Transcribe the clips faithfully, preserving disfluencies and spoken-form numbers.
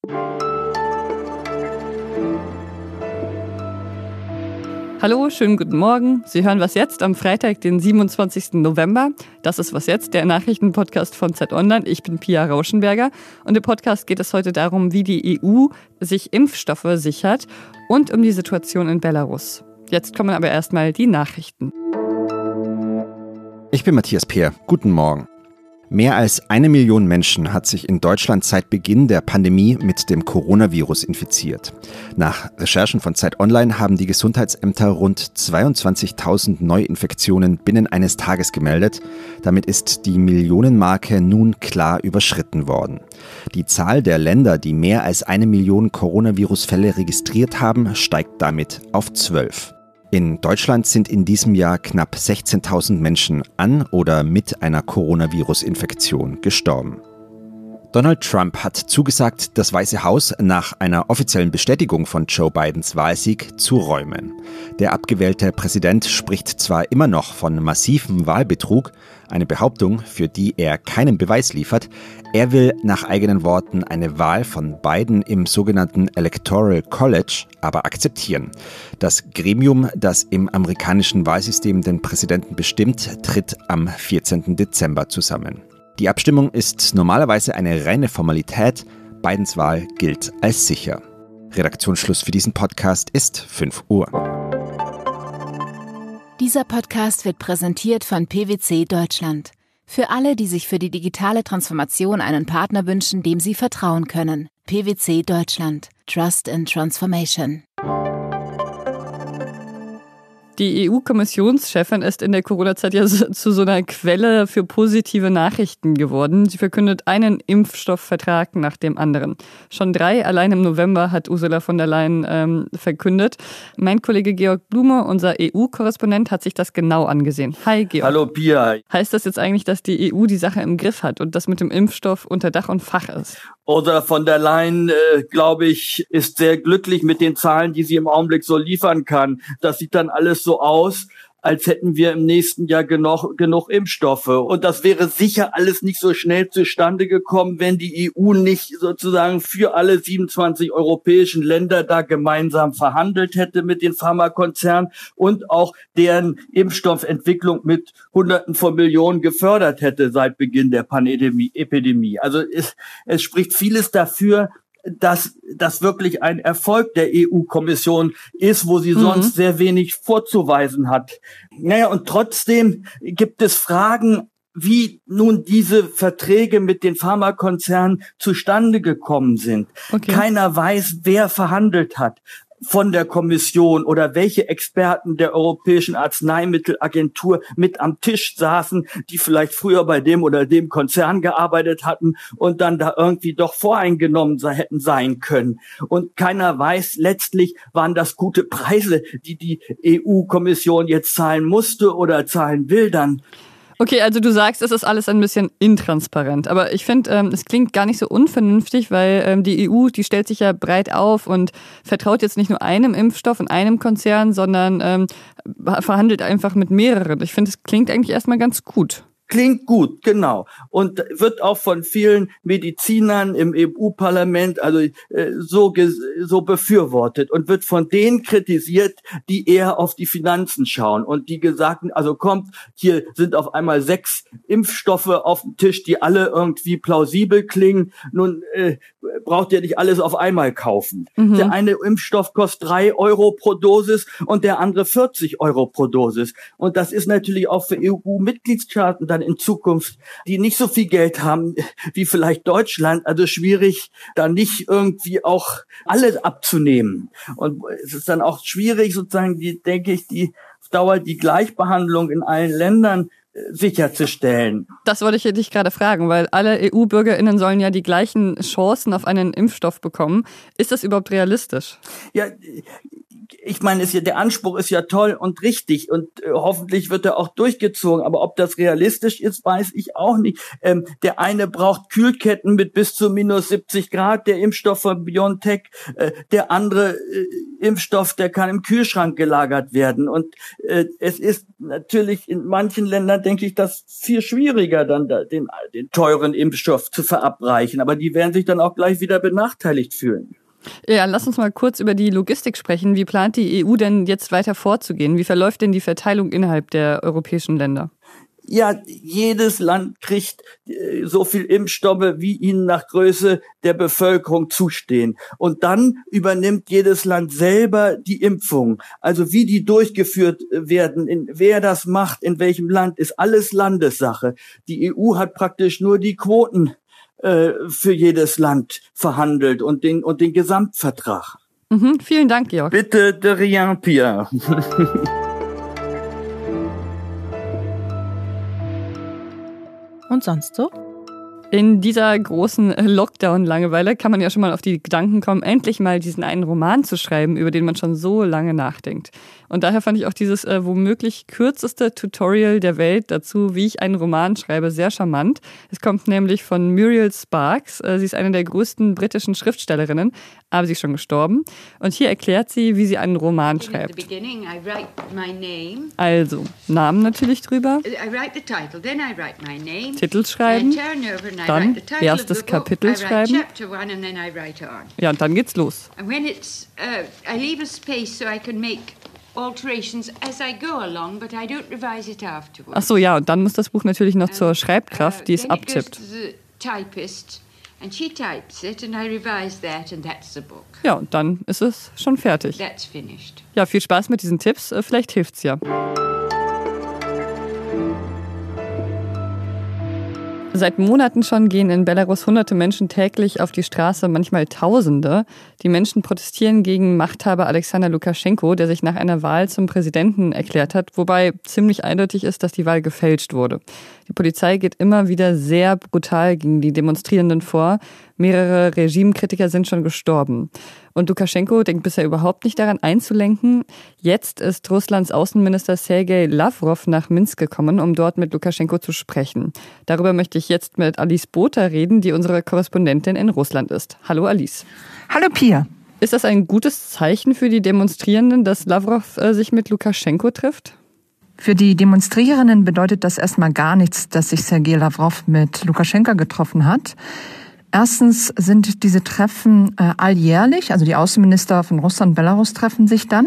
Hallo, schönen guten Morgen. Sie hören Was jetzt am Freitag, den siebenundzwanzigsten November. Das ist Was jetzt, der Nachrichtenpodcast von Z Online. Ich bin Pia Rauschenberger und im Podcast geht es heute darum, wie die E U sich Impfstoffe sichert und um die Situation in Belarus. Jetzt kommen aber erstmal die Nachrichten. Ich bin Matthias Peer. Guten Morgen. Mehr als eine Million Menschen hat sich in Deutschland seit Beginn der Pandemie mit dem Coronavirus infiziert. Nach Recherchen von Zeit Online haben die Gesundheitsämter rund zweiundzwanzigtausend Neuinfektionen binnen eines Tages gemeldet. Damit ist die Millionenmarke nun klar überschritten worden. Die Zahl der Länder, die mehr als eine Million Coronavirus-Fälle registriert haben, steigt damit auf zwölf. In Deutschland sind in diesem Jahr knapp sechzehntausend Menschen an oder mit einer Coronavirus-Infektion gestorben. Donald Trump hat zugesagt, das Weiße Haus nach einer offiziellen Bestätigung von Joe Bidens Wahlsieg zu räumen. Der abgewählte Präsident spricht zwar immer noch von massivem Wahlbetrug, eine Behauptung, für die er keinen Beweis liefert. Er will nach eigenen Worten eine Wahl von Biden im sogenannten Electoral College aber akzeptieren. Das Gremium, das im amerikanischen Wahlsystem den Präsidenten bestimmt, tritt am vierzehnten Dezember zusammen. Die Abstimmung ist normalerweise eine reine Formalität. Bidens Wahl gilt als sicher. Redaktionsschluss für diesen Podcast ist fünf Uhr. Dieser Podcast wird präsentiert von P W C Deutschland. Für alle, die sich für die digitale Transformation einen Partner wünschen, dem sie vertrauen können. P W C Deutschland. Trust in Transformation. Die E U-Kommissionschefin ist in der Corona-Zeit ja zu so einer Quelle für positive Nachrichten geworden. Sie verkündet einen Impfstoffvertrag nach dem anderen. Schon drei allein im November hat Ursula von der Leyen ähm, verkündet. Mein Kollege Georg Blume, unser E U-Korrespondent, hat sich das genau angesehen. Hi Georg. Hallo Pia. Heißt das jetzt eigentlich, dass die E U die Sache im Griff hat und das mit dem Impfstoff unter Dach und Fach ist? Ursula von der Leyen, äh, glaube ich, ist sehr glücklich mit den Zahlen, die sie im Augenblick so liefern kann. Das sieht dann alles so aus, als hätten wir im nächsten Jahr genug, genug Impfstoffe. Und das wäre sicher alles nicht so schnell zustande gekommen, wenn die E U nicht sozusagen für alle siebenundzwanzig europäischen Länder da gemeinsam verhandelt hätte mit den Pharmakonzernen und auch deren Impfstoffentwicklung mit Hunderten von Millionen gefördert hätte seit Beginn der Pandemie. Also es, es spricht vieles dafür, dass das wirklich ein Erfolg der E U-Kommission ist, wo sie mhm. sonst sehr wenig vorzuweisen hat. Naja, und trotzdem gibt es Fragen, wie nun diese Verträge mit den Pharmakonzernen zustande gekommen sind. Okay. Keiner weiß, wer verhandelt hat von der Kommission oder welche Experten der Europäischen Arzneimittelagentur mit am Tisch saßen, die vielleicht früher bei dem oder dem Konzern gearbeitet hatten und dann da irgendwie doch voreingenommen hätten sein können. Und keiner weiß letztlich, waren das gute Preise, die die E U-Kommission jetzt zahlen musste oder zahlen will dann. Okay, also du sagst, es ist alles ein bisschen intransparent. Aber ich finde, ähm, es klingt gar nicht so unvernünftig, weil ähm, die E U, die stellt sich ja breit auf und vertraut jetzt nicht nur einem Impfstoff und einem Konzern, sondern ähm, verhandelt einfach mit mehreren. Ich finde, es klingt eigentlich erstmal ganz gut. Klingt gut, genau. Und wird auch von vielen Medizinern im E U-Parlament also äh, so so befürwortet und wird von denen kritisiert, die eher auf die Finanzen schauen und die gesagt, also kommt, hier sind auf einmal sechs Impfstoffe auf dem Tisch, die alle irgendwie plausibel klingen. Nun äh, braucht ihr nicht alles auf einmal kaufen. Mhm. Der eine Impfstoff kostet drei Euro pro Dosis und der andere vierzig Euro pro Dosis. Und das ist natürlich auch für E U-Mitgliedstaaten dann in Zukunft, die nicht so viel Geld haben wie vielleicht Deutschland, also schwierig, da nicht irgendwie auch alles abzunehmen. Und es ist dann auch schwierig, sozusagen, die, denke ich, die auf Dauer die Gleichbehandlung in allen Ländern sicherzustellen. Das wollte ich dich gerade fragen, weil alle E U-BürgerInnen sollen ja die gleichen Chancen auf einen Impfstoff bekommen. Ist das überhaupt realistisch? Ja, ich meine, ist ja, der Anspruch ist ja toll und richtig und äh, hoffentlich wird er auch durchgezogen. Aber ob das realistisch ist, weiß ich auch nicht. Ähm, der eine braucht Kühlketten mit bis zu minus siebzig Grad, der Impfstoff von BioNTech. Äh, der andere äh, Impfstoff, der kann im Kühlschrank gelagert werden. Und äh, es ist natürlich in manchen Ländern, denke ich, das viel schwieriger, dann da, den, den teuren Impfstoff zu verabreichen. Aber die werden sich dann auch gleich wieder benachteiligt fühlen. Ja, lass uns mal kurz über die Logistik sprechen. Wie plant die E U denn jetzt weiter vorzugehen? Wie verläuft denn die Verteilung innerhalb der europäischen Länder? Ja, jedes Land kriegt äh, so viel Impfstoffe, wie ihnen nach Größe der Bevölkerung zustehen. Und dann übernimmt jedes Land selber die Impfung. Also wie die durchgeführt werden, in, wer das macht, in welchem Land, ist alles Landessache. Die E U hat praktisch nur die Quoten für jedes Land verhandelt und den und den Gesamtvertrag. Mhm, vielen Dank, Georg. Bitte, de rien, Pierre. Und sonst so? In dieser großen Lockdown-Langeweile kann man ja schon mal auf die Gedanken kommen, endlich mal diesen einen Roman zu schreiben, über den man schon so lange nachdenkt. Und daher fand ich auch dieses äh, womöglich kürzeste Tutorial der Welt dazu, wie ich einen Roman schreibe, sehr charmant. Es kommt nämlich von Muriel Sparks. Äh, sie ist eine der größten britischen Schriftstellerinnen, aber sie ist schon gestorben. Und hier erklärt sie, wie sie einen Roman schreibt. Also, Namen natürlich drüber. Titel schreiben. Dann erstes Kapitel schreiben. Ja, und dann geht's los. Ach so, ja, und dann muss das Buch natürlich noch zur Schreibkraft, die es abtippt. Ja, und dann ist es schon fertig. Ja, viel Spaß mit diesen Tipps, vielleicht hilft's ja. Seit Monaten schon gehen in Belarus hunderte Menschen täglich auf die Straße, manchmal Tausende. Die Menschen protestieren gegen Machthaber Alexander Lukaschenko, der sich nach einer Wahl zum Präsidenten erklärt hat, wobei ziemlich eindeutig ist, dass die Wahl gefälscht wurde. Die Polizei geht immer wieder sehr brutal gegen die Demonstrierenden vor. Mehrere Regimekritiker sind schon gestorben. Und Lukaschenko denkt bisher überhaupt nicht daran einzulenken. Jetzt ist Russlands Außenminister Sergei Lavrov nach Minsk gekommen, um dort mit Lukaschenko zu sprechen. Darüber möchte ich jetzt mit Alice Botha reden, die unsere Korrespondentin in Russland ist. Hallo Alice. Hallo Pia. Ist das ein gutes Zeichen für die Demonstrierenden, dass Lavrov äh, sich mit Lukaschenko trifft? Für die Demonstrierenden bedeutet das erstmal gar nichts, dass sich Sergei Lavrov mit Lukaschenka getroffen hat. Erstens sind diese Treffen äh, alljährlich, also die Außenminister von Russland und Belarus treffen sich dann.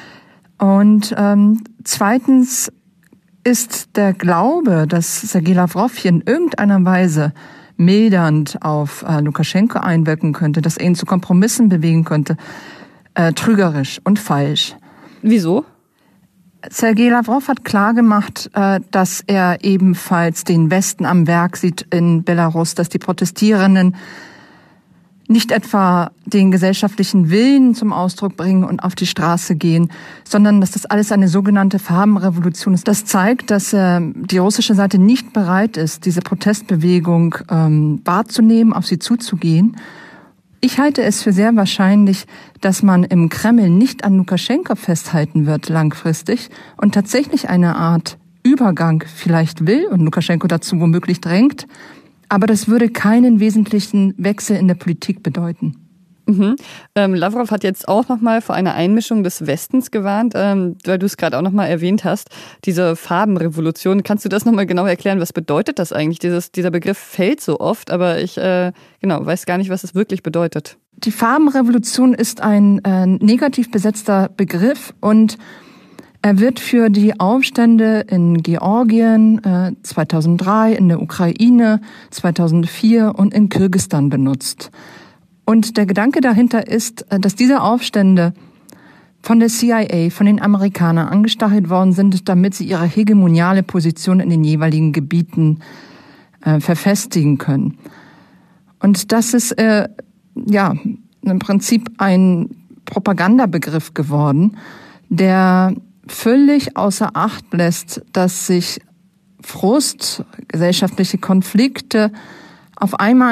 Und ähm, zweitens ist der Glaube, dass Sergei Lavrov hier in irgendeiner Weise mildernd auf äh, Lukaschenko einwirken könnte, dass er ihn zu Kompromissen bewegen könnte, äh, trügerisch und falsch. Wieso? Sergei Lavrov hat klargemacht, dass er ebenfalls den Westen am Werk sieht in Belarus, dass die Protestierenden nicht etwa den gesellschaftlichen Willen zum Ausdruck bringen und auf die Straße gehen, sondern dass das alles eine sogenannte Farbenrevolution ist. Das zeigt, dass die russische Seite nicht bereit ist, diese Protestbewegung wahrzunehmen, auf sie zuzugehen. Ich halte es für sehr wahrscheinlich, dass man im Kreml nicht an Lukaschenko festhalten wird langfristig und tatsächlich eine Art Übergang vielleicht will und Lukaschenko dazu womöglich drängt. Aber das würde keinen wesentlichen Wechsel in der Politik bedeuten. Mhm. Ähm, Lavrov hat jetzt auch nochmal vor einer Einmischung des Westens gewarnt, ähm, weil du es gerade auch nochmal erwähnt hast, diese Farbenrevolution. Kannst du das nochmal genau erklären? Was bedeutet das eigentlich? Dieses, dieser Begriff fällt so oft, aber ich äh, genau weiß gar nicht, was es wirklich bedeutet. Die Farbenrevolution ist ein äh, negativ besetzter Begriff und er wird für die Aufstände in Georgien äh, zweitausenddrei, in der Ukraine zweitausendvier und in Kirgisistan benutzt. Und der Gedanke dahinter ist, dass diese Aufstände von der C I A, von den Amerikanern angestachelt worden sind, damit sie ihre hegemoniale Position in den jeweiligen Gebieten äh, verfestigen können. Und das ist äh, ja im Prinzip ein Propagandabegriff geworden, der völlig außer Acht lässt, dass sich Frust, gesellschaftliche Konflikte auf einmal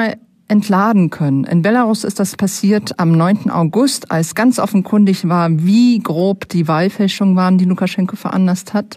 entladen können. In Belarus ist das passiert am neunten August, als ganz offenkundig war, wie grob die Wahlfälschungen waren, die Lukaschenko veranlasst hat,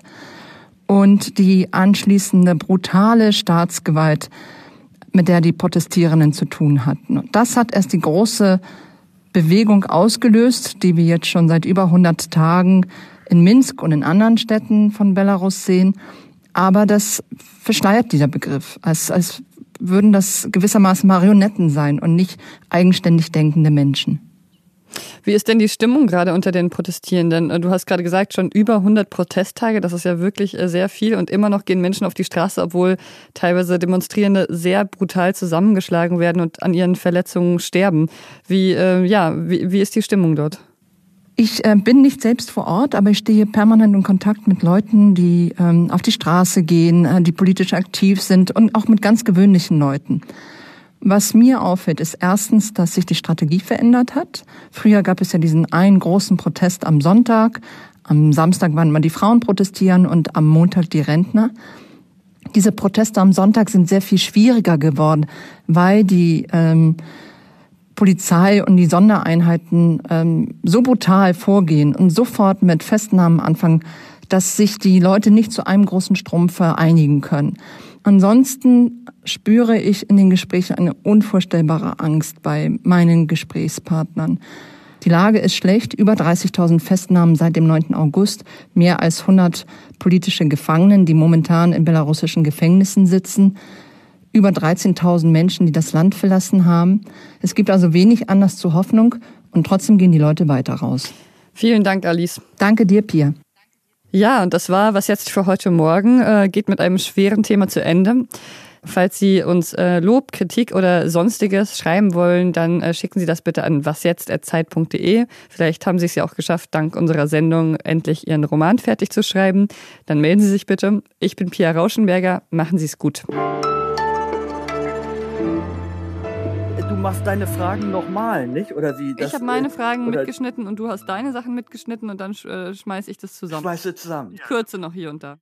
und die anschließende brutale Staatsgewalt, mit der die Protestierenden zu tun hatten. Und das hat erst die große Bewegung ausgelöst, die wir jetzt schon seit über hundert Tagen in Minsk und in anderen Städten von Belarus sehen. Aber das verschleiert dieser Begriff, als, als würden das gewissermaßen Marionetten sein und nicht eigenständig denkende Menschen. Wie ist denn die Stimmung gerade unter den Protestierenden? Du hast gerade gesagt, schon über hundert Protesttage, das ist ja wirklich sehr viel und immer noch gehen Menschen auf die Straße, obwohl teilweise Demonstrierende sehr brutal zusammengeschlagen werden und an ihren Verletzungen sterben. Wie, äh, ja, wie, wie ist die Stimmung dort? Ich äh, bin nicht selbst vor Ort, aber ich stehe permanent in Kontakt mit Leuten, die ähm, auf die Straße gehen, äh, die politisch aktiv sind und auch mit ganz gewöhnlichen Leuten. Was mir auffällt, ist erstens, dass sich die Strategie verändert hat. Früher gab es ja diesen einen großen Protest am Sonntag. Am Samstag waren immer die Frauen protestieren und am Montag die Rentner. Diese Proteste am Sonntag sind sehr viel schwieriger geworden, weil die ähm, Polizei und die Sondereinheiten ähm, so brutal vorgehen und sofort mit Festnahmen anfangen, dass sich die Leute nicht zu einem großen Strom vereinigen können. Ansonsten spüre ich in den Gesprächen eine unvorstellbare Angst bei meinen Gesprächspartnern. Die Lage ist schlecht, über dreißigtausend Festnahmen seit dem neunten August, mehr als hundert politische Gefangenen, die momentan in belarussischen Gefängnissen sitzen, über dreizehntausend Menschen, die das Land verlassen haben. Es gibt also wenig Anlass zur Hoffnung und trotzdem gehen die Leute weiter raus. Vielen Dank, Alice. Danke dir, Pia. Ja, und das war was jetzt für heute Morgen. Äh, geht mit einem schweren Thema zu Ende. Falls Sie uns äh, Lob, Kritik oder Sonstiges schreiben wollen, dann äh, schicken Sie das bitte an wasjetzt at zeit punkt de. Vielleicht haben Sie es ja auch geschafft, dank unserer Sendung endlich Ihren Roman fertig zu schreiben. Dann melden Sie sich bitte. Ich bin Pia Rauschenberger. Machen Sie es gut. Du machst deine Fragen nochmal, nicht? Oder wie? Das, ich habe meine Fragen oder mitgeschnitten und du hast deine Sachen mitgeschnitten und dann äh, schmeiß ich das zusammen. Schmeiße zusammen. Ich kürze noch hier und da.